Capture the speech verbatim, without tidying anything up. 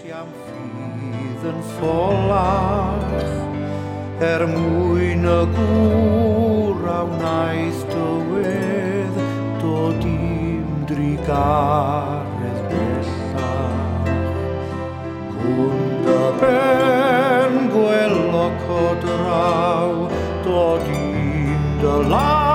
Jam fydd yn ffolach er mwyn y gŵr a wnaeth dywydd dod i'm drigaredd bellach. Hwn y ben gwelwch o draw dod i'm dy law